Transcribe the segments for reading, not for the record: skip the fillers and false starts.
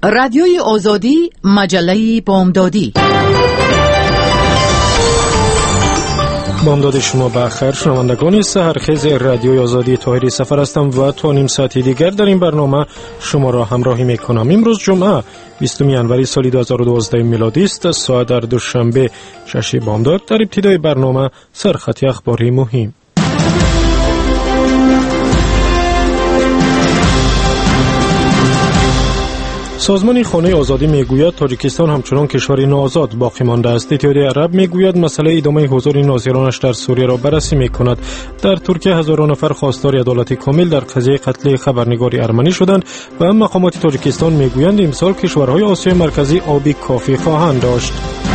رادیوی آزادی، مجله بامدادی. بامداد شما بخیر. شنوندگان سحرخیز رادیوی آزادی طاهری سفر هستم و تا نیم ساعتی دیگر در این برنامه شما را همراهی میکنم. امروز جمعه 20 ینوری سال 2012 میلادی است. ساعت در دوشنبه 6 بامداد. در ابتدای برنامه سرخط اخباری مهم. سازمان خانه آزادی میگوید تاجیکستان همچنان کشوری ناآزاد باقی مانده است. اتحادیه عرب میگوید مسئله ادامه حضور ناظرانش در سوریه را بررسی میکند. در ترکیه هزاران نفر خواستار عدالت کامل در قضیه قتل خبرنگار ارمنی شدند و مقامات تاجیکستان میگویند امسال کشورهای آسیای مرکزی آبی کافی خواهند داشت.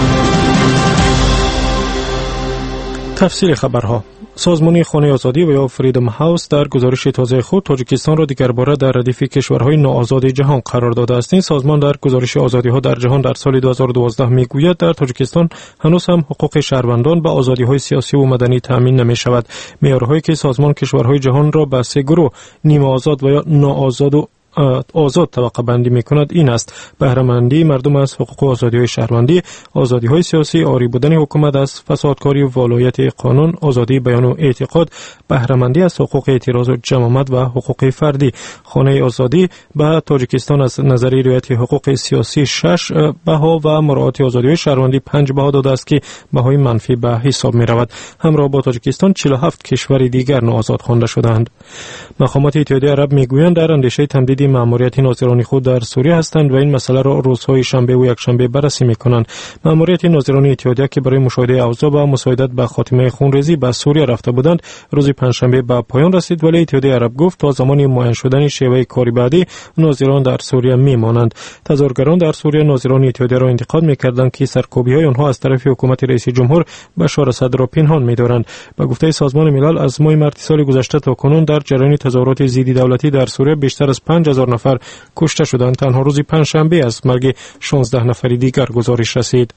تفصیل خبرها. سازمان خانه آزادی و یا فریدم هاوس در گزارش تازه خود تاجیکستان را دیگرباره در ردیف کشورهای ناآزاد جهان قرار داده است. این سازمان در گزارش آزادی‌ها در جهان در سال 2012 میگوید در تاجیکستان هنوز هم حقوق شهروندان و آزادی‌های سیاسی و مدنی تامین نمی‌شود. معیارهایی که سازمان کشورهای جهان را به سه گروه نیمه آزاد و یا ناآزاد و آزاد طبقه بندی میکند این است: بهره‌مندی مردم از حقوق و آزادی‌های شهروندی، آزادی‌های سیاسی، عاری بودن حکومت از فسادکاری و ولایت قانون، آزادی بیان و اعتقاد، بهره‌مندی از حقوق اعتراض و جماعت و حقوق فردی. خانه آزادی به تاجیکستان از نظر رعایت حقوق سیاسی 6 بها و مراعات آزادی‌های شهروندی 5 بها داده است که بهای منفی به حساب می‌رود. همراه با تاجیکستان 47 کشور دیگر ناآزاد خوانده شدند. مقامات اتحادیه عرب میگویند در اندیشه تمدید مأموریت ناظران خود در سوریه هستند و این مسئله را روزهای شنبه و یکشنبه بررسی می‌کنند. مأموریت ناظران اتحادیه که برای مشاهده اوضاع و مساعدت به خاتمه خونریزی به سوریه رفته بودند روز پنجشنبه به پایان رسید، ولی اتحادیه عرب گفت تا زمان معین شدن شیوه کاری بعدی ناظران در سوریه میمانند. تظاهرگران در سوریه ناظران اتحادیه را انتقاد می‌کردند که سرکوبی‌های آنها از طرف حکومت رئیس جمهور بشار اسد را پنهان می‌دارند. به گفته سازمان ملل از ماه مارس سال گذشته تا کنون در جریان تظاهرات ضد دولتی در سوریه بیشتر از 5000 نفر کشته شدند. تنها روز پنجشنبه از مرگ 16 نفر دیگر گزارش رسید.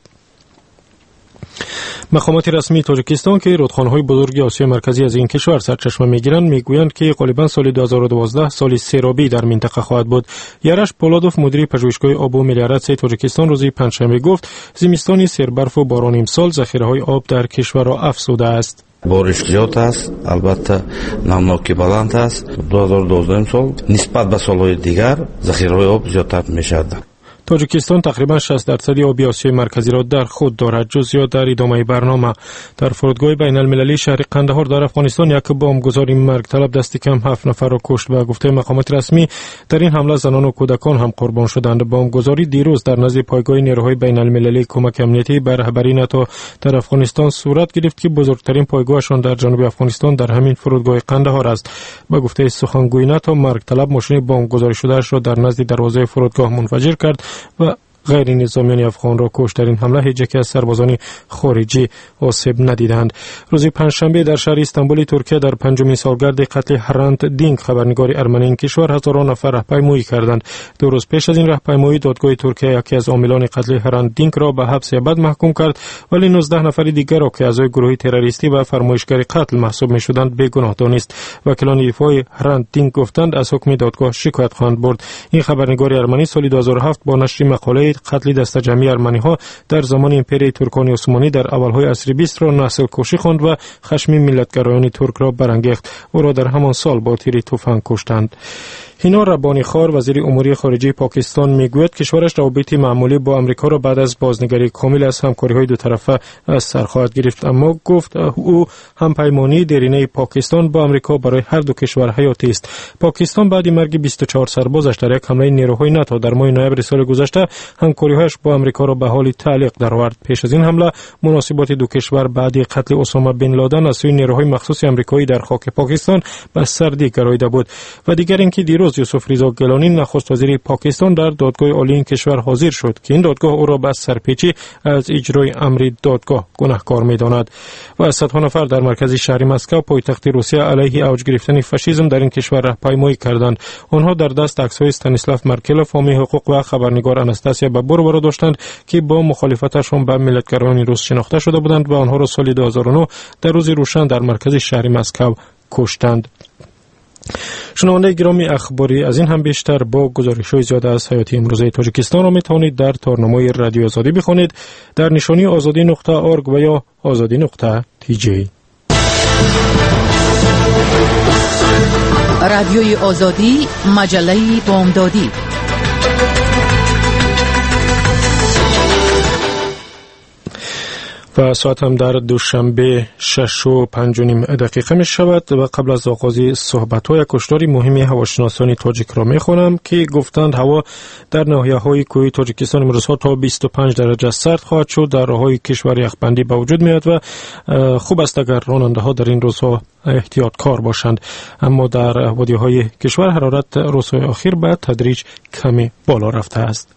مقامات رسمی تاجیکستان که رودخانه‌های بزرگ آسیای مرکزی از این کشور سرچشمه می‌گیرند میگویند که غالباً سال 2012 سال سیرابی در منطقه خواهد بود. یارش پولادوف مدیر پژوهشگاه آب و ملیارات تاجیکستان روز پنجشنبه گفت زمستانی سربرف و باران امسال ذخیره‌های آب در کشور را افزوده است. بارش زیاد است، البته نمناکی بلند است. 2012 سال نسبت به سال‌های دیگر ذخیره‌های آب زیادتر می‌شود. تاجیکستان تقریبا 60% آبی آسیای مرکزی را در خود دارد. جزئیات در ادامه برنامه. در فرودگاه بین المللی شهر قندهار در افغانستان یک بمبگذاری مرگ طلب دست کم 7 نفر را کشت. به گفته مقامات رسمی در این حمله زنان و کودکان هم قربان شدند. بمبگذاری دیروز در نزد پایگاه نیروهای بین المللی کمک امنیتی بر رهبری ناتو در افغانستان صورت گرفت که بزرگترین پایگاهشان در جنوب افغانستان در همین فرودگاه قندهار است. به گفته سخنگوی ناتو مرگ طلب ماشین بمبگذاری شدهش را در نزد دروازه فرودگاه منفجر کرد و غیر نظامیان افغان را کشت. در این حمله هیچ یک از سربازان خارجی آسیب ندیدند. روز پنجشنبه در شهر استانبول ترکیه در پنجمین سالگرد قتل هرانت دینک خبرنگار ارمنی این کشور هزاران نفر راهپیمایی کردند. 2 روز پیش از این راهپیمایی دادگاه ترکیه یکی از عاملان قتل هرانت دینک را به حبس ابد محکوم کرد، ولی 19 نفر دیگر را که اعضای گروه تروریستی و فرمایشگر قتل محسوب می‌شدند بیگناه دانست. وکیلان دفاع هرانت دینک گفتند از حکم دادگاه شکایت خواهند برد. این خبرنگار ارمنی سال 2007 با نشر مقاله قتل دسته جمعی ارمنی‌ها در زمان امپرای ترکان عثمانی در اولهای عصر 20 را نسل کشی خواند و خشم ملتگرایان ترک را برانگیخت. او را در همان سال با تیر تفنگ کشتند. هینا ربانی خار وزیر امور خارجه پاکستان میگوید کشورش روابط معمولی با آمریکا را بعد از بازنگری کامل از همکاری‌های دو طرفه از سر خواهد گرفت، اما گفت او همپیمانی دیرینه پاکستان با آمریکا برای هر دو کشور حیاتی است. پاکستان بعد مرگ 24 سربازش در یک حمله نیروهای ناتو در ماه نوامبر سال گذشته همکاری‌هایش با آمریکا را به حال تعلیق درآورد. پیش از این حمله مناسبات دو کشور بعد قتل اسامه بن لادن از سوی نیروهای مخصوص آمریکایی در خاک پاکستان به سردی گراییده بود. و دیگر اینکه دیروز یوسف رضا گیلانی نخست وزیر پاکستان در دادگاه عالی این کشور حاضر شد که این دادگاه او را به سرپیچی از اجرای امر دادگاه گناهکار می‌داند. و صدها نفر در مرکز شهر مسکو پایتخت روسیه علیه اوج گرفتن فاشیسم در این کشور راهپیمایی کردند. آنها در دست عکس‌های استانیسلاف مرکل حامی حقوق و خبرنگار آناستاسیا بابوروا داشتند که با مخالفتشان به ملتگرایان روس شناخته شده بودند و آنها را سال 2009 در روز روشن در مرکز شهر مسکو کشتند. شنونده گرامی اخباری، از این هم بیشتر با گزارش‌های زیاده از حیاتی امروزه تاجیکستان را می‌توانید در تارنمای رادیو آزادی بخوانید در نشانی azadi.org و یا azadi.tj. رادیوی آزادی، مجله بامدادی. و ساعت هم در دوشنبه 6:05 می شود و قبل از آغاز صحبت‌های یک هشدار مهمی هواشناسان تاجیک را می‌خوانم که گفتند هوا در ناحیه‌های کوهی تاجیکستان امروزها تا 25 درجه سرد خواهد شد. در راه‌های کشور یخبندی به وجود میاد و خوب است اگر راننده‌ها در این روزها احتیاطکار باشند، اما در وادی‌های کشور حرارت روزهای اخیر به تدریج کمی بالا رفته است.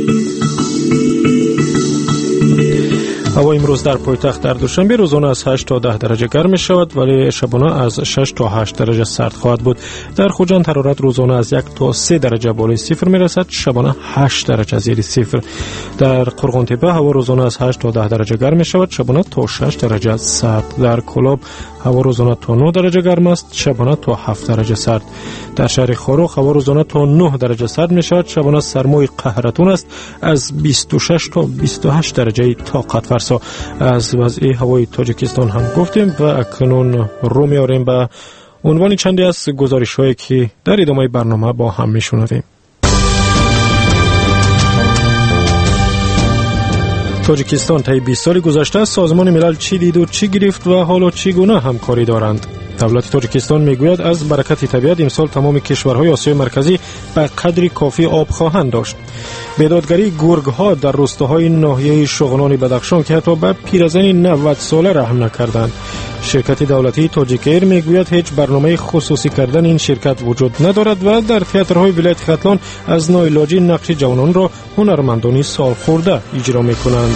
هوا امروز در پایتخت در دوشنبه روزانه از 8 تا 10 درجه گرم می شود، ولی شبانه از 6 تا 8 درجه سرد خواهد بود. در خوجند حرارت روزانه از 1 تا 3 درجه بالای صفر می رسد، شبانه 8 درجه زیر صفر. در قرغانتپه هوا روزانه از 8 تا 10 درجه گرم می شود، شبانه تا 6 درجه سرد. در کلاب هوا روزانه تا 9 درجه گرم است، شبانه تا 7 درجه سرد. در شهر خاروخ هوا روزانه تا 9 درجه سرد می شود، شبانه سرمای قهرتون است، از 26 تا 28 درجه طاقت فرسا. از وضع هوای تاجیکستان هم گفتیم و اکنون رو میاریم به عنوان چندی از گزارش هایی که در ادامه برنامه با هم میشنویم. تاجیکستان طی 20 سال گذشته سازمان ملل چی دید و چی گرفت و حالا چگونه همکاری دارند؟ دولت تاجیکستان میگوید از برکت طبیعت امسال تمام کشورهای آسیای مرکزی به قدری کافی آب خواهند داشت. بیدادگری گرگ‌ها در روستاهای ناحیه شغنان بدخشان که حتی به پیرزنی 90 ساله رحم نکردند. شرکت دولتی تاجیک ایر میگوید هیچ برنامه خصوصی کردن این شرکت وجود ندارد و در تئاترهای ولایت ختلان از ناعلاجی نقش جوانان را هنرمندانی سالخورده اجرا میکنند.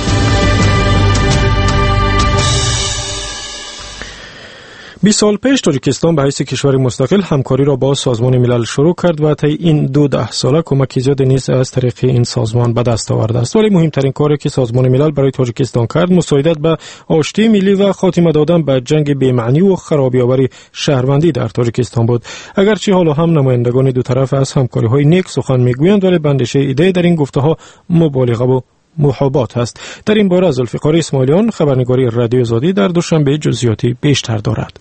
20 سال پیش تاجیکستان به حیث کشور مستقل همکاری را با سازمان ملل شروع کرد و طی این 12 ساله کمک زیاد نیز از طریق این سازمان به دست آورده است. ولی مهمترین کاری که سازمان ملل برای تاجیکستان کرد مساعدت به آشتی ملی و خاتمه دادن به جنگ بی‌معنی و خرابی‌آور شهروندی در تاجیکستان بود. اگرچه حالا هم نمایندگان دو طرف از همکاری‌های نیک سخن می‌گویند، ولی بندشه ایده در این گفته‌ها مبالغه و محابات است. در این باره از ذوالفقار اسماعیلیان خبرنگاری رادیو آزادی در دوشنبه جزئیاتی بیشتر دارد.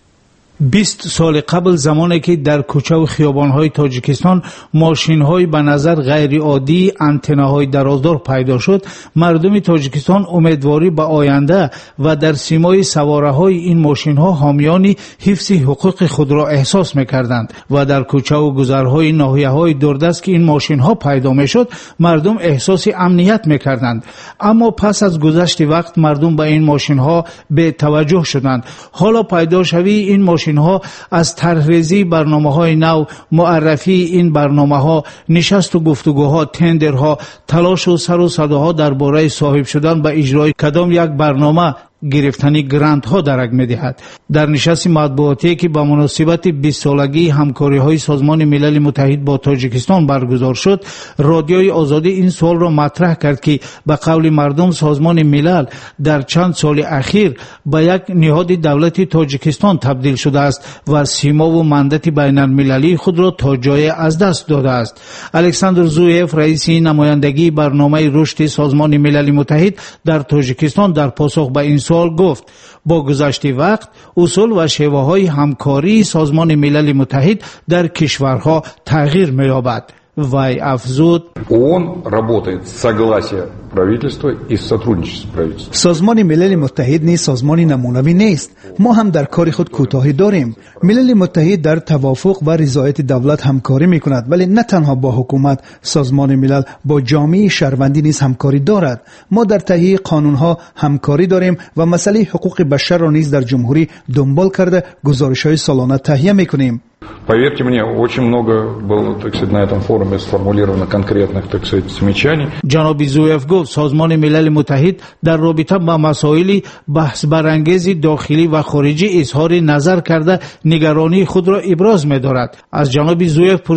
20 سال قبل زمانی که در کوچه و خیابان‌های تاجیکستان ماشین‌های به نظر غیر عادی آنتناهای درازدار پیدا شد، مردم تاجیکستان امیدواری به آینده و در سیمای سواره‌های این ماشین‌ها حامیان حفظ حقوق خود را احساس می‌کردند و در کوچه و گذرهای ناحیه‌های دوردست که این ماشین‌ها پیدا می‌شد، مردم احساس امنیت می‌کردند. اما پس از گذشت وقت مردم به این ماشین‌ها بی توجه شدند. حالا پیدا شوی این ماشین‌ها از طرح‌ریزی برنامه‌های نو، معرفی این برنامه‌ها، نشست و گفتگوها، تندرها، تلاش و سر و صداها درباره صاحب شدن به اجرای کدام یک برنامه گرفتنی گرانت ها درک می‌دهد. در نشست مطبوعاتی که با مناسبت 20 سالگی همکاری‌های سازمان ملل متحد با تاجیکستان برگزار شد، رادیوی آزادی این سوال را مطرح کرد که به قول مردم سازمان ملل در چند سال اخیر به یک نهاد دولتی تاجیکستان تبدیل شده است و سیما و مندت بین المللی خود را تا جای از دست داده است. الکساندر زویف رئیس نمایندگی برنامه رشد سازمان ملل متحد در تاجیکستان در پاسخ به این سوال گفت با گذشت وقت اصول و شیوه‌های همکاری سازمان ملل متحد در کشورها تغییر می‌یابد. وی افزود ООН работает с согласия правительства и с сотрудничеством правительства. سازمان ملل متحد نیز سازمان نمونوی نیست. ما هم در کار خود کوتاهی داریم. ملل متحد در توافق و رضایت دولت همکاری می‌کند، ولی نه تنها با حکومت، سازمان ملل با جامعه شهروندی نیز همکاری دارد. ما در تهیه قانون‌ها همکاری داریم و مسئله حقوق بشر را نیز در جمهوری دنبال کرده گزارش‌های سالانه تهیه می‌کنیم. Поверьте мне, очень много было, так сказать, на этом форуме сформулировано конкретных, так сказать, замечаний. جناب زویف گفت سازمان ملل متحد در رابطه با مسائل بحث برانگیز داخلی و خارجی اظهار نظر کرده نگرانی خود را ابراز می‌دارد. از جناب زویف پرسیدیم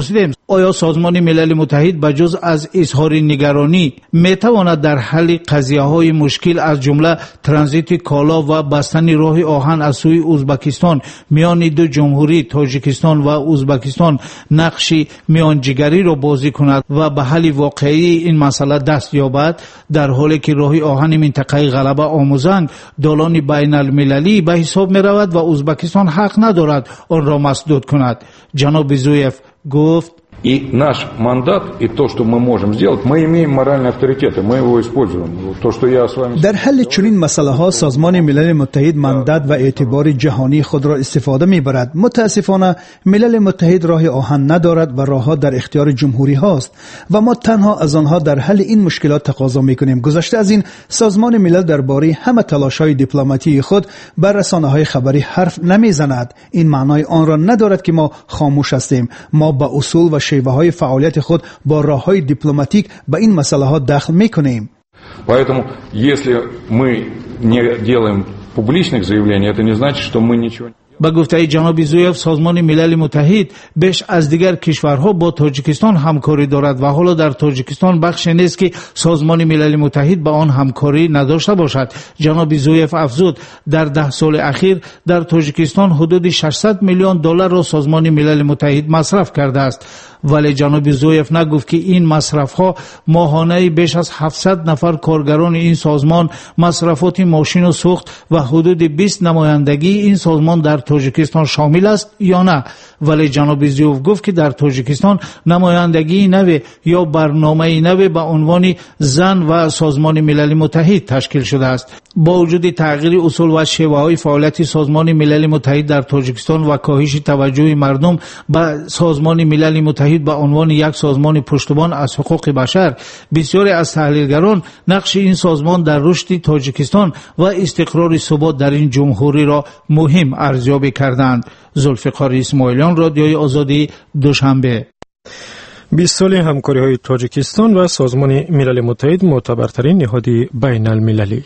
آیا سازمان ملل متحد بجز از اظهار نگرانی میتواند در حل قضیه‌های مشکل از جمله ترانزیت کالا و بستن راه آهن از سوی ازبکستان میان دو جمهوری تاجیکستان و ازبکستان نقش میانجیگری را بازی کند و به حل واقعی این مسئله دست یابد، در حالی که راه آهن منطقه غلبه آموزنگ دالان بین المللی به حساب می رود و ازبکستان حق ندارد آن را مسدود کند. جناب زویف گفت И наш мандат, и то, что мы можем сделать, мы имеем моральный авторитет, и мы его используем. То, что я с вами... در حل چنین مسئله ها سازمان ملل متحد مندت و اعتبار جهانی خود را استفاده میبرد. متاسفانه ملل متحد راه آهن ندارد و راهها در اختیار جمهوری هاست و ما تنها از آنها در حل این مشکلات تقاضا میکنیم. گذشته از این سازمان ملل درباره همه تلاش‌های دیپلماتی خود بر رسانه‌های خبری حرف نمیزند. این معنای آن را ندارد که ما خاموش هستیم. ما با اصول و شیوه های فعالیت خود با راه های دیپلماتیک به این مسئله ها دخل میکنیم. Поэтому, если мы не делаем публичных заявлений, это не значит, что мы ничего... به گفته جناب زویف سازمان ملل متحد بیش از دیگر کشورها با تاجیکستان همکاری دارد و حالا در تاجیکستان بخشی نیست که سازمان ملل متحد با آن همکاری نداشته باشد. جناب زویف افزود در 10 سال اخیر در تاجیکستان حدود 600 میلیون دلار را سازمان ملل متحد مصرف کرده است. ولی جناب زویف نگفت که این مصرف ها ماهانه بیش از 700 نفر کارگران این سازمان، مصرفات ماشین و سوخت و حدود 20 نمایندگی این سازمان در تاجیکستان شامل است یا نه. ولی جناب زویف گفت که در تاجیکستان نمایندگی نوی یا برنامه نوی به عنوان زن و سازمان ملل متحد تشکیل شده است. با وجود تغییر اصول و شیوه های فعالیت سازمان ملل متحد در تاجیکستان و کاهش توجه مردم به سازمان ملل متحد به عنوان یک سازمان پشتیبان از حقوق بشر، بسیاری از تحلیلگران نقش این سازمان در رشد تاجیکستان و استقرار ثبات در این جمهوری را مهم ارزیابی کردند. ذوالفقار اسماعیلیان، رادیوی آزادی، دوشنبه. 20 سال همکاری‌های تاجیکستان و سازمان ملل متحد معتبرترین نهاد بین المللی.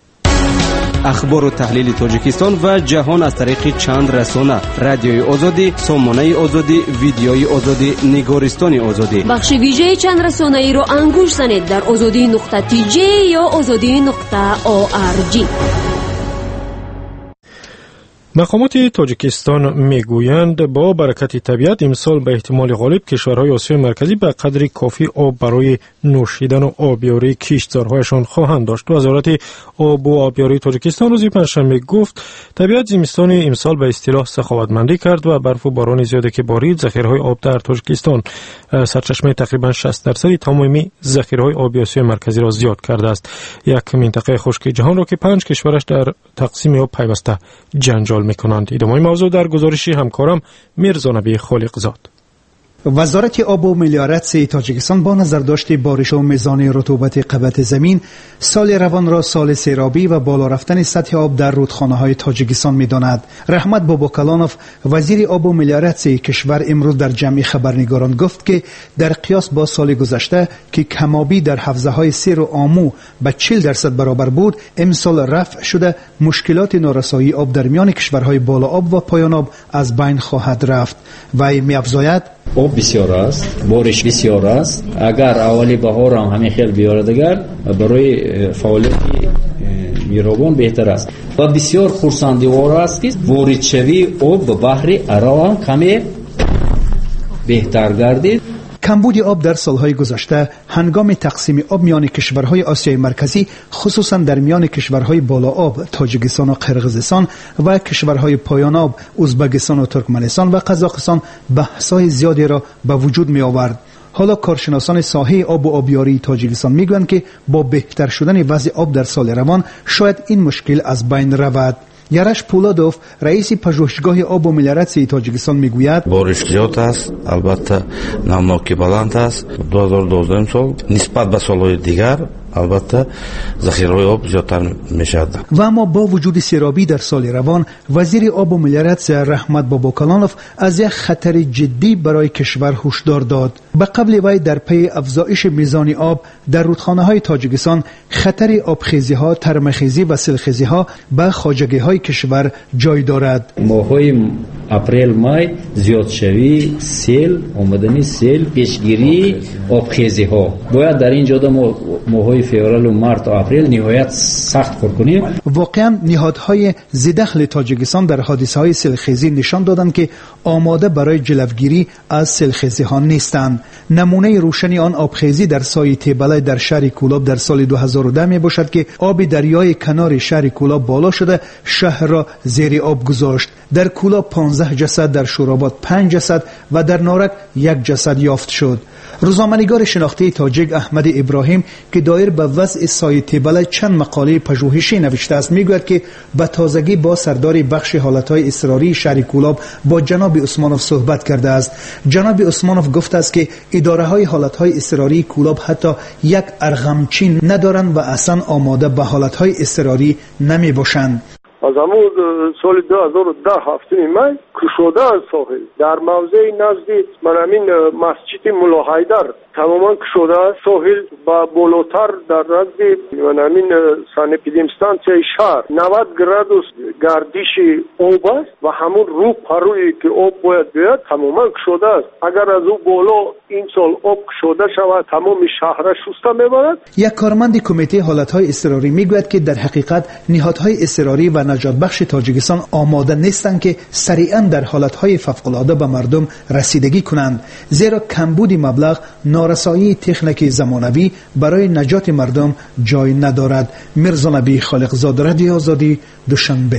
اخبار و تحلیل تاجیکستان و جهان از طریق چند رسانه: رادیوی آزادی، سامانه آزادی، ویدیوی آزادی، نگارستان آزادی. بخش ویژه چند رسانه ای را انگوش زنید در azadi.tj یا azadi.org. مقامات تاجیکستان میگویند با برکت طبیعت امسال به احتمال غالب کشورهای آسیای مرکزی به قدری کافی آب برای نوشیدن و آبیاری کشتزارهایشان خواهند داشت. وزارت آب و آبیاری تاجیکستان روز پنجشنبه گفت طبیعت زمستان امسال به اصطلاح سخاوتمندی کرد و برف و باران زیادی که بارید ذخیره‌های آب در تاجیکستان سرچشمه تقریبا 60% تمامی ذخیره‌های آبی آسیای مرکزی را زیاد کرده است. یک منطقه خشک جهان را که 5 کشورش در تقسیم آب پیوسته جنجال میکنند. ادامه موضوع در گزارشی همکارم میرزا نبی خالقزاد. وزارت آب و ملیارت تاجیکستان با نظر داشت بارش و میزان رطوبت قبط زمین سال روان را سال سیرابی و بالا رفتن سطح آب در رودخانه‌های تاجیکستان می‌داند. رحمت باباکلانوف وزیر آب و ملیارت کشور امروز در جمع خبرنگاران گفت که در قیاس با سال گذشته که کمابی در حوزه‌های سیر و آمو به 40% برابر بود، امسال رفع شده مشکلات نارسایی آب در میان کشورهای بالا آب و پایان آب از بین خواهد رفت. و می‌افزاید آب بسیار است، بارش بسیار است. اگر اولی بهار هم همین خیلی بیاره دیگر برای فعالیت میروان بهتر است و بسیار خرسندوار است که واردشوی آب به بحر عرب کمی بهتر گردید. کمبود آب در سالهای گذشته هنگام تقسیم آب میان کشورهای آسیای مرکزی خصوصا در میان کشورهای بالا آب تاجیکستان و قرقیزستان و کشورهای پایان آب ازبکستان و ترکمنستان و قزاقستان بحث‌های زیادی را به وجود می آورد. حالا کارشناسان ساحه آب و آبیاری تاجیکستان میگویند که با بهتر شدن وضع آب در سال روان شاید این مشکل از بین رود. یارش پولادوف رئیس پژوهشگاه آب و ملیارت تاجیکستان میگوید بارش زیاد است، البته نمناکی بلند است. 2012 سال نسبت به سالهای دیگر البته ذخیره‌های آب زیادتر میشد. و اما با وجود سیرابی در سال روان وزیر آب و ملیارت رحمت باباکلانوف از یک خطر جدی برای کشور هشدار داد. به قبل وی در پی افزایش میزان آب در رودخانه‌های تاجیکستان خطر آبخیزی‌ها، ترمه‌خیزی و سیلخیزی‌ها به خواجگی‌های کشور جای دارد. ماه‌های اپریل مای زیادشوی سیل آمدنی سیل پیشگیری آبخیزی ها باید در این جاده ماهای فوریه و مارت و اپریل نهایت سخت کار کنیم. واقعا نهادهای ذی‌دخل تاجیکستان در حادثه‌های سیلخیزی نشان دادند که آماده برای جلوگیری از سیلخیزی ها نیستند. نمونه روشنی آن آبخیزی در سای تیبلای در شهر کولاب در سال 2010 می باشد که آب دریای کنار شهر کولاب بالا شده شهر را زیر آب گذاشت. در کولاب 15 جسد، در شوراباد 5 جسد و در نارک 1 جسد یافت شد. روزنامه‌نگار شناخته تاجیک احمد ابراهیم که دایر به وضع سای تیبلای چند مقاله پژوهشی نوشته است میگوید که به تازگی با سردار بخش حالتهای اضطراری شهر کولاب با جناب عثمانوف صحبت کرده است. جناب عثمانوف گفته است که اداره های حالتهای اضطراری کولاب حتی یک ارغمچین ندارند و اصلا آماده به حالتهای اضطراری نمی باشند. از همون سال 2010 هفته مای کشوده از ساحل در موضع نزدیک منامین مسجد ملا حیدر تماما کشوده از ساحل با بالاتر در نزدیک منامین سانپیدیمستانسیای شهر 90 گرادوس گردش آب است و همون رو پرویی که آب باید بیاد تماما کشوده است. اگر از او بالا این سال آب کشوده شود تمام شهر شسته میبرد. یک کارمند کمیته حالتهای اضطراری میگوید که در حقیقت نهادهای اضطراری و نجات بخش تاجیکستان آماده نیستند که سریعا در حالتهای فوق‌العاده به مردم رسیدگی کنند، زیرا کمبود مبلغ نارسایی تکنیک زمانوی برای نجات مردم جای ندارد. میرزا نبی خالقزاد، رادیو آزادی، دوشنبه.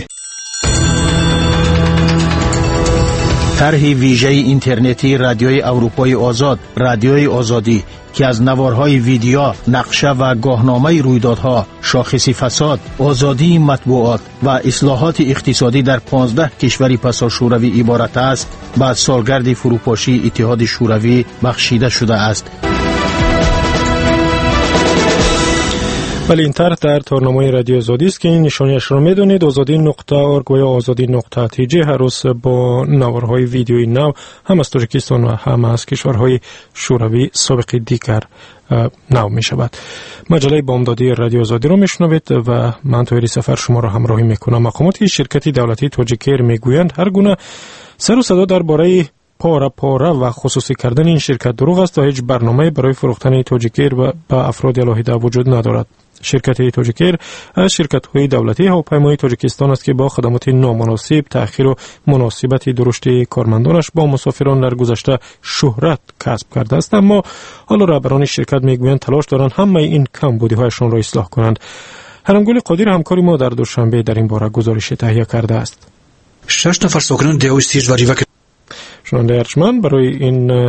طرح ویژه اینترنتی رادیوی اروپای آزاد، رادیوی آزادی که از نوارهای ویدیو، نقشه و گاهنامه رویدادها، شاخص فساد، آزادی مطبوعات و اصلاحات اقتصادی در 15 کشور پسا شوروی عبارت است، بعد سالگرد فروپاشی اتحاد شوروی بخشیده شده است. ولی این طرح در تارنامه رادیو آزادی است که این نشانیش را میدونید، آزادی.org و یا آزادی.tg هر روز با نوارهای ویدیویی نو هم از تاجیکستان و هم از کشورهای شوروی سابق دیگر نو می شود. مجله بامدادی رادیو آزادی را میشنوید و من توی سفر شما را همراهی میکنم. مقامات شرکت دولتی تاجیکیر میگویند هر گونه سر و صدا درباره پاره و خصوصی کردن این شرکت دروغ است و هیچ برنامه برای فروختن تاجیکیر به افراد علاهده وجود ندارد. شرکت تاجیکیر از شرکت‌های دولتی هواپیمایی تاجیکستان است که با خدمات نامناسب، تأخیر و مناسبت درشت کارمندانش با مسافران در گذشته شهرت کسب کرده است، اما حالا رهبران شرکت میگویند تلاش دارند همه این کمبودی‌هایشان را اصلاح کنند. هرمگل قادر همکاری ما در دوشنبه در این باره گزارش تهیه کرده است. 6 نفر ساکنان دیوی سیج و ریوک شنونده ارجمند، برای این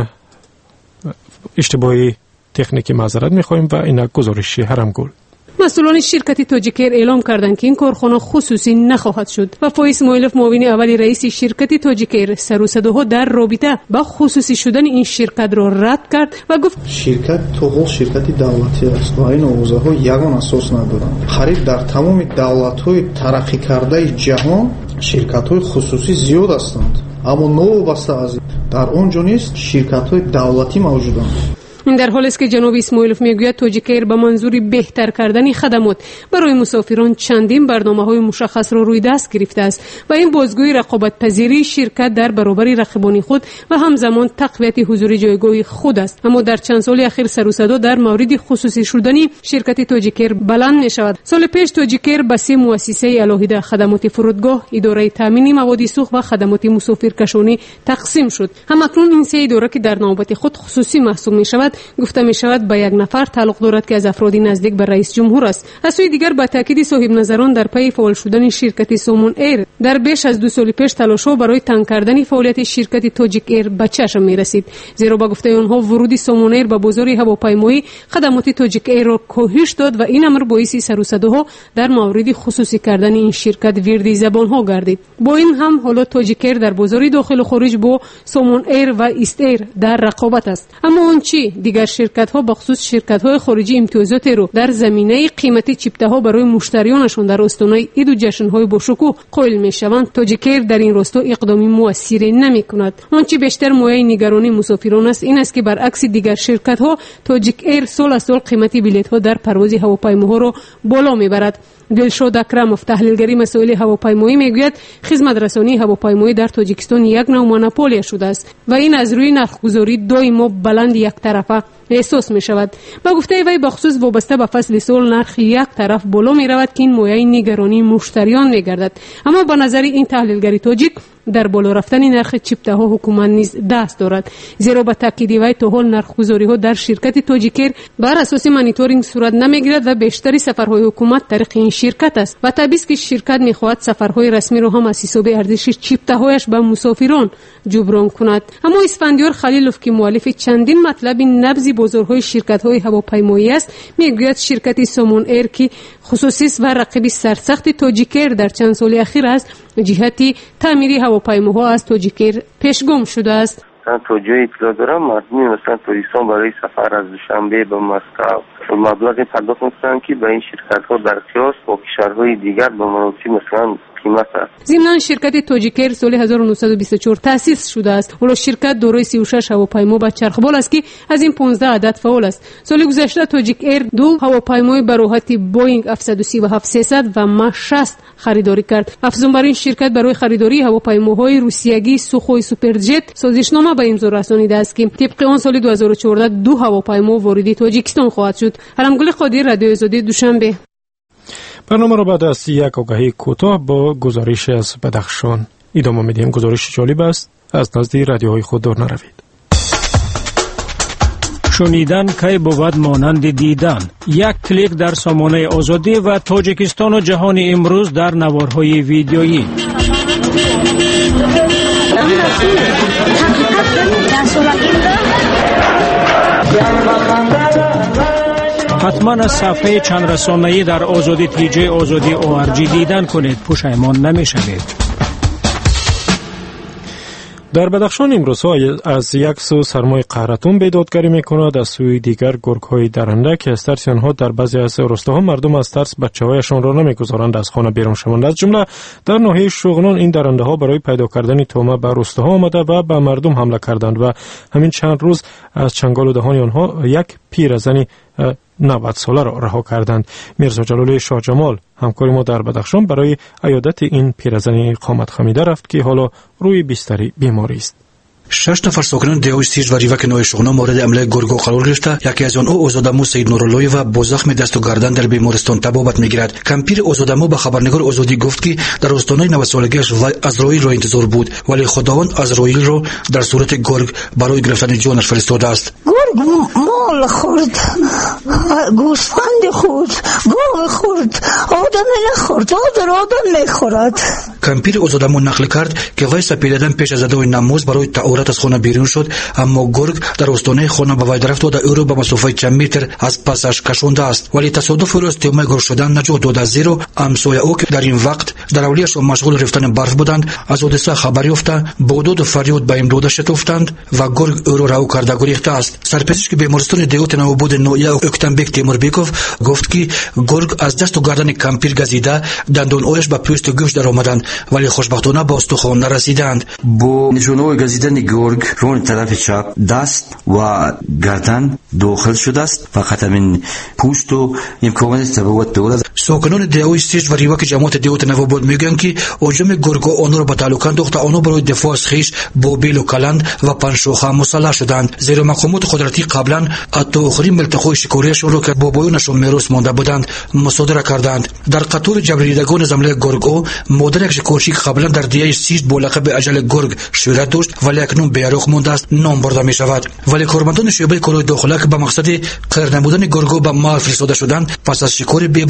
اشتباهی تکنیکی معذرت می‌خواهیم و این گزارشی هرمگل. مسئولان شرکت تاجیکیر اعلام کردند که این کارخانه خصوصی نخواهد شد و فایز اسماعیلوف معاون اول رئیس شرکت تاجیکیر سر و صداها در رابطه با خصوصی شدن این شرکت را رد کرد و گفت شرکت توغل شرکتی دولتی است و این اوضاعها یگان اساس ندارند. خرید در تمام دولت‌های ترقی کرده جهان شرکت‌های خصوصی زیاد هستند، اما نوبسته از در آنجا نیست شرکت‌های دولتی موجودند. این در حالی است که جناب اسماعیلوف میگوید تاجیکیر به منظور بهتر کردن خدمات برای مسافران چندین برنامه‌های مشخص را روی دست گرفته است و این بازگوی رقابت پذیری شرکت در برابر رقیبان خود و همزمان تقویت حضور جایگاه خود است. اما در چند سال اخیر سر و صدا در مورد خصوصی شدنی شرکت تاجیکیر بلند می شود. سال پیش تاجیکیر به 3 مؤسسه علاهده خدمات فرودگاه، اداره تامین مواد سوخت و خدمات مسافرکشانی تقسیم شد. همکنون این 3 اداره که در نوبت خود خصوصی محسوب می شود گفته می شود به یک نفر تعلق دارد که از افراد نزدیک به رئیس جمهور است. از سوی دیگر با تاکید صاحب نظران در پی فعال شدن شرکت سومون ایر در بیش از 2 سال پیش تلاش‌ها برای تنگ کردن فعالیت شرکت تاجیک ایر به چشم می رسید، زیرا با گفته آنها ورود سومون ایر به بازار هواپیمایی خدمات تاجیک ایر را کاهش داد و این امر باعث سر و صداها در مورد خصوصی کردن این شرکت وردی زبان‌ها گردید. با این هم حالا تاجیک ایر در بازار داخل و خارج با سومون ایر و ایست ایر در رقابت است. اما اون چی دیگر شرکت‌ها به خصوص شرکت‌های خارجی امتیازات رو در زمینه قیمت چیپته‌ها برای مشتریانشان در استان‌های عید و جشن‌های باشکوه قائل می‌شوند، تاجیک‌ایر در این راستا اقدامی مؤثری نمی‌کند. آنچه بیشتر مایه نگرانی مسافران است این است که برعکس دیگر شرکت‌ها تاجیک‌ایر سال از سال قیمت بلیط‌ها در پرواز هواپیماها را بالا می‌برد. دلشاد اکرمов تحلیلگری مسائل هواپیمایی میگوید خدمت رسانی هواپیمایی در تاجیکستان یک نوع مونوپولیا شده است و این از روی نرخ‌گذاری دائما بلند یک طرفه احساس می شود. با گفته وی بخصوص وابسته به فصل سال نرخ یک طرف بالا می رود که این مایه نگرانی مشتریان می گردد. اما به نظر این تحلیلگری تاجیک در بالا رفتن نرخ چیپته ها حکومت نیز دست دارد، زیرا به تاکید وی تا حال نرخ گذاری ها در شرکت تاجیک‌ایر بر اساس مانیتورینگ صورت نمیگیرد و بیشتری سفرهای حکومت طریق این شرکت است و طبیعی است که شرکت میخواهد سفرهای رسمی را هم از حساب ارزش چیپته هایش به مسافران جبران کند. اما اسفندیار خلیلوف که مؤلف چندین مطلب نبض بازارهای شرکت‌های هواپیمایی است میگوید شرکت سامون ایر که خصوصی است و رقیب سرسخت تاجیک‌ایر در چند سال اخیر است، جهتی تعمیر هواپیماها از تاجیک‌ایر پیشگام شده است. تا جای اطلاع دارم مردمی مثلا توریستان برای سفر از دوشنبه به مسکو مبلغ پرداخت می‌کنند که به این شرکت‌ها در قیاس با کشورهای دیگر به مناسب مثلا قیمت است. ضمن شرکت تاجیک‌ایر سال 1924 تأسیس شده است. اول شرکت دارای 36 هواپیما با چرخبال است که از این 15 عدد فعال است. سال گذشته تاجیک‌ایر 2 هواپیمای براحتی بوینگ 737-300 و ما 60 خریداری کرد. افزون بر این شرکت برای خریداری هواپیماهای روسیایی سوخوی سوپرجت سازشنامه به امضا رسانیده است که طبق آن سال 2014 2 هواپیما وارد تاجیکستان خواهد شد. علمگل قادری، رادیو آزادی، دوشنبه. برنامه را بعد از یک آگهی کوتاه با گزارش از بدخشان ادامه میدیم. گزارش جالب است، از نزد رادیوهای خود دور نروید. شنیدن کی بود مانند دیدن. یک کلیک در سامانه آزادی و تاجیکستان و جهان امروز در نوارهای ویدیویی. حتما از صفحه چند رسانه‌ای در آزادی تیجی آزادی ORG دیدن کنید، پشیمان نمی‌شوید. در بدخشان امروزها از یک سو سرمای قهرتون بیدادگری میکند، از سوی دیگر گرگ‌های درنده که از ترس آنها در بعضی از روستاها مردم از ترس بچه‌هایشان را نمیگذارند از خانه بیرون شوند. از جمله در ناحیه شغنان این درنده ها برای پیدا کردن تومه به روستاها آمده و به مردم حمله کردند و همین چند روز از چنگال و دهان آنها یک پیرزنی 90 ساله را رها کردند. میرزا جلالی شاه جمال همکار ما در بدخشان برای عیادت این پیرزن قامت خمیده رفت که حالا روی بستر بیماری است. 6 نفر ساکنان دیوی سیج و ریوک نوی شغنا مورد حمله گرگو قرار گرفته. یکی از آنها اوزادمو سید نوراللهی و با زخم دست و گردن در بیمارستان طبابت میگیرد. کمپیر اوزادمو به خبرنگار آزادی گفت که در استانه 90 سالگیش وی عزرائیل را انتظار بود، ولی خداوند عزرائیل را در صورت گرگ برای گرفتن جانش فرستاده است. گرگ مال خورد، گوسفند خورد، گاو خورد، آدم نخورد، آدم میخورد. کمپیر اوزادمو نقل کرد که وی سپیدن پیش از ادای نماز برای تعارت از خانه بیرون شد، اما گرگ در استانه خانه به وی درفت و او را به مسافت چند متر از پسش کشانده است، ولی تصادف او را از تومه گرگ شدن نجات داد، زیرا همسایه او که در این وقت در اولیش مشغول رفتن برف بودند از حادثه خبر یافته با داد و فریاد به امداد شتافتند و گرگ او را رها کرده گریخته است. سرپزشک بیمارستان دیوت نوبود نویا اکتنبک تیموربیکوف گفت که گرگ از دست و گردن کمپیر گزیده دندانهایش به پوست و گوشت در آمدند، ولی خوشبختانه به استخوان نرسیدند. با نشانه‌های گزیدن گرگ رون طرف چپ دست و گردن داخل شده است، فقط همین پوست و امکان تبوت دارد. ساکنان دیوی سیج و ریوک جماعت دیوت نوبود میگن که حجم گرگ آنها را به تعلق انداخته، آنها برای دفاع از خویش با بیل و کلند و پنشوخه مسلح شدند، زیرا مقامات قدرتی قبلا حتی آخرین ملتقای شکاریشان را که بابایانشان میراث مانده بودند مصادره کردند. در قطار جبریدگان از حمله گرگ مادر یک شکارچی که قبلا در دیوی سیج با لقب اجل گرگ شهرت داشت ولی اکنون بی‌رخ مانده است نام برده می شود. ولی کارمندان شعبه کالای داخله که به مقصد غیر نمودن گرگو به محل فرستاده شدند پس از شکار بی‌برار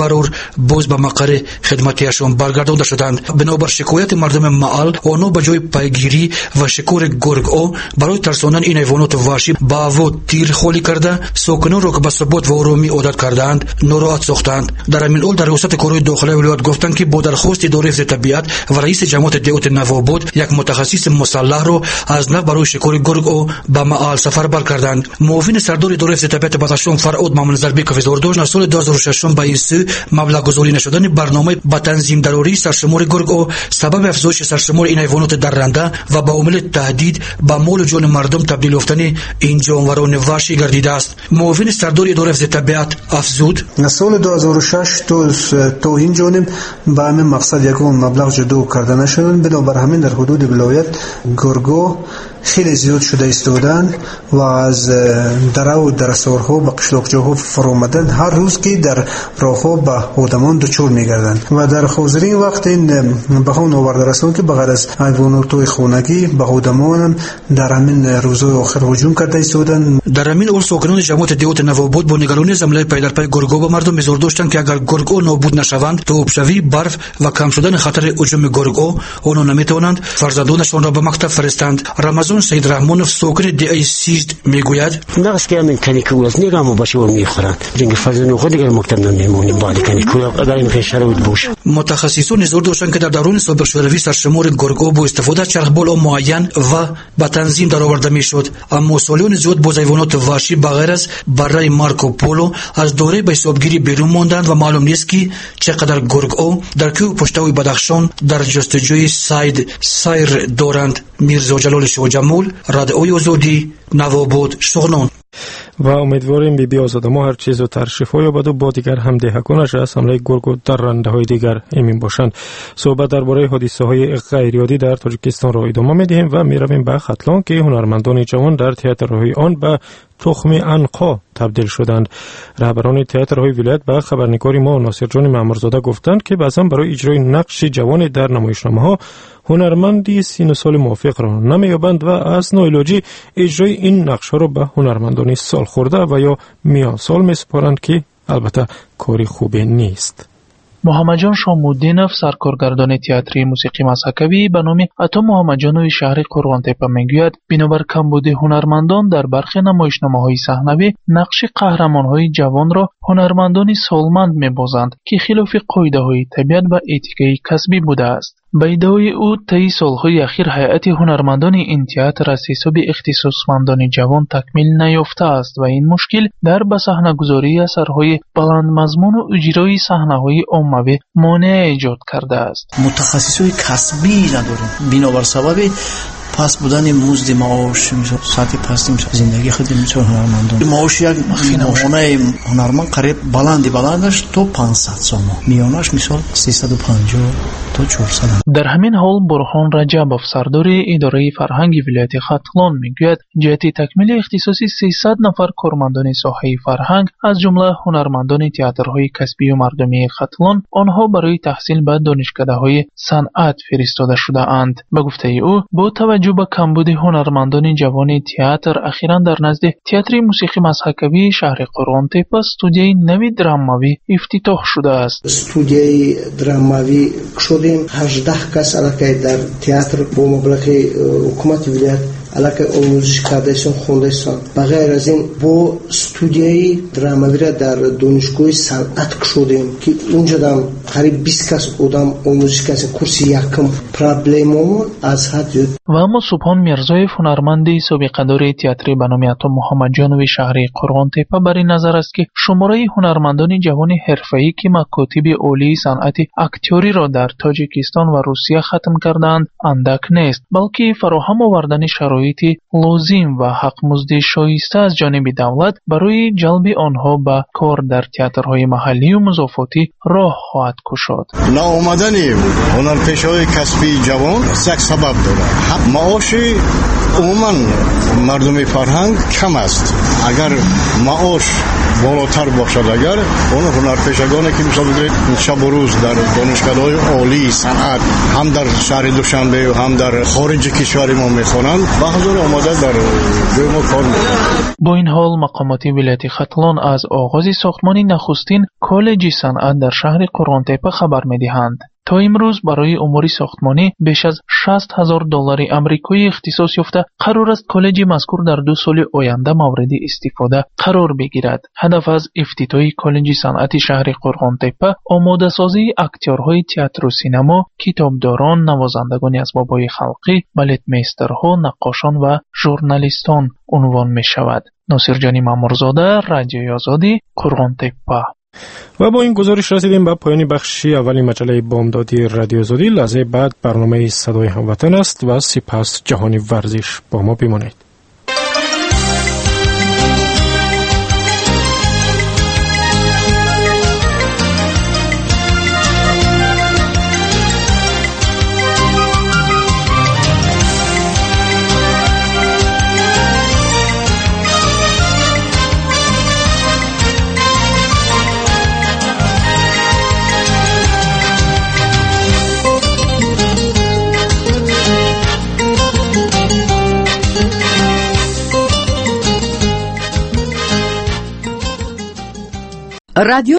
باز به مقر خدمتیشان برگردانده شدند. بنابر شکایت مردم محل، آنها به جای پیگیری و شکار گرگ او برای ترساندن این حیوانات وحشی با هوا تیر خالی کرده، ساکنان را که به ثبات و آرامی عادت کردند ناراحت ساختند. در همین حال در ریاست کارهای داخلی ولایت گفتند که با درخواست اداره حفظ طبیعت و رئیس جماعت دیوت نواباد یک متخصص مسلح را از نو برای شکار گرگ او به محل سفربر کردند. معاون سردار اداره حفظ طبیعت بدخشان فرعود مامون زربی اظهار داشت از سال 2006 به این سو مبلغ گذاری نشدن برنامه با تنظیم ضروری سرشمار گرگ او سبب افزایش سرشمار این حیوانات درنده و به عامل تهدید به مال و جان مردم تبدیل یافتن این جانوران وحشی گردیده است. معاون سردار اداره حفظ طبیعت افزود از سال 2006 تا این جانب به همین مقصد یکون مبلغ جدا کرده نشدن، بنابر همین در حدود ولایت گرگو خیلی زیاد شده ایستادند و از دره و درسارها به قشلاقجاها فرو آمدند. هر روز که در راهها به آدمان دچار می‌گردند و در حاضرین وقت این بهانه آورده رساند که بغیر از حیوانات خانگی به آدمان در همین روزهای آخر هجوم کرده ایستادند. در همین حال ساکنان جماعت دیوت نواباد با نگرانی از حمله پی در پی گرگ‌ها به مردم اظهار داشتند که اگر گرگ‌ها نابود نشوند تا آبشوی، برف و کم شدن خطر هجوم گرگ‌ها آنها نمی‌توانند فرزندانشان را به مکتب فرستند. رمضان سید رحمانوف ساکن دی سیزد میگوید نقص که همین کنیکول است نگاه مباشر میخورند دیگه فرزند خود دیگه مکتب نمیمونیم بعد کنیکول اگر این شرایط باشه. متخصصان نظر داشتند که در دوران سابق شوروی سرشمار گرگ‌ها با استفاده از چرخبال معین و با تنظیم درآورده میشد، اما سالیان زیاد با حیوانات وحشی بغیر از برای مارکو پولو از دوره به حسابگیری بیرون ماندند و معلوم نیست که چقدر گرگ‌ها در کوه پشتوی بدخشان در جستجوی سیر دارند. میرزا جلال شاهجمال، رادیوی آزادی، نواباد، شغنان. و امیدواریم بی آزاد ما هر چیز و ترشیفا یابد و با دیگر هم دهکانش از حمله گرگ و درنده های دیگر امین باشند. صحبت درباره حادثه های غیریادی در تاجیکستان را ادامه میدهیم و میرویم به ختلان که هنرمندان جوان در تئاترهای آن به تخم عنقا تبدیل شدند. رهبران تئاترهای ولایت به خبرنگاری ما ناصر جان معمرزاده گفتند که بعضا برای اجرای نقش جوان در نمایشنامه‌ها هنرمندی سین سال موافق را نمیابند و از ناعلاجی اجرای این نقش ها را به هنرمندان سال خورده و یا میان سال میسپارند که البته کاری خوبی نیست. محمد جان شامالدینов سرکارگردان تئاتر موسیقی مسکوی به نام عطا محمد جانوی شهر قرغانتپه میگوید بنابر کمبود هنرمندان در برخی نمایشنامه‌های صحنوی نقش قهرمان‌های جوان را هنرمندان سالمند می‌بازند که خلاف قاعده‌های طبیعت و اتیکای کسبی بوده است. به ادعای او طی سالهای اخیر هیئت هنرمندان این تئاتر از حساب اختصاصمندان جوان تکمیل نیافته است و این مشکل در به صحنه‌گذاری اثرهای بلند مضمون و اجرای صحنه‌های عمومی مانع ایجاد کرده است. متخصصای کسبی نداریم بنابر سبب پس بودن مزد معاش ساعتی پس زندگی خود میشه هنرمندان معاش یک ماهانه هنرمند قریب بلندش تو 500 سوم میانش مثال 350 تا 400. در همین حال برهان رجبов سردار اداره فرهنگ ولایت ختلان میگوید جهت تکمیل اختصاصی 300 نفر کارمندان ساحه فرهنگ از جمله هنرمندان تئاترهای کسبی و مردمی ختلان آنها برای تحصیل به دانشکده‌های صنعت فرستاده شده اند. به گفته او با توجه به کمبود هنرمندان جوان تئاتر اخیراً در نزد تئاتر موسیقی مسکوی شهر قرغانتپه استودیوی نوی دراماوی افتتاح شده است. استودیوی دراماوی شدیم 18 کس علاقه در تئاتر با مبلغ حکومت ولایت علاقه آموزش کردهشان خوندهشان. بغیر از این با استودیوی دراماوی را در دانشگاه صنعت شدیم که اونجا دم قریب 20 کس آدم آموزش کردن کورس یکم پرابلممون از حد زیاد. و اما سبحان میرزایف هنرمند سابقه دار تئاتر به نام عطا محمد جانوی شهر قرغانتپه بر این نظر است که شماره هنرمندان جوان حرفه‌ای که مکاتب عالی صنعت اکتوری را در تاجیکستان و روسیه ختم کردند اندک نیست، بلکه فراهم آوردن شرایط لازم و حق مزد شایسته از جانب دولت برای جلب آنها به کار در تئاترهای محلی و مضافاتی راه خواهد گشود. ناآمدن هنرپیشه‌های کسبی جوان یک سبب دارد. معاش عموما مردم فرهنگ کم است. اگر معاش بالاتر باشد، اگر اون هنرپیشگانی که مثلا بگیرید شب و روز در دانشگاه‌های عالی صنعت هم در شهر دوشنبه و هم در خارج کشور ما میخوانند و حضور آماده در جای ما کار میکنه. با این حال مقامات ولایت ختلان از آغاز ساختمان نخستین کالج صنعت در شهر قرغانتپه خبر میدهند. تا امروز برای امور ساختمانی بیش از $60,000 آمریکایی اختصاص یافته قرار است کالج مذکور در 2 سال آینده مورد استفاده قرار بگیرد. هدف از افتتاح کالج صنعت شهر قرغانتپه آماده سازی اکتورهای تئاتر و سینما، کتابداران، نوازندگان اسباب‌های خلقی، بالتمیسترها، نقاشان و ژورنالیستان عنوان می شود. ناصرجان مامورزاده، رادیوی آزادی، قرغانتپه. و با این گزارش رسیدیم به پایان بخشی اولی مجله بامدادی رادیو آزادی. لحظه بعد برنامه صدای هموطن است و سپس جهانی ورزش. با ما بمانید. رادیو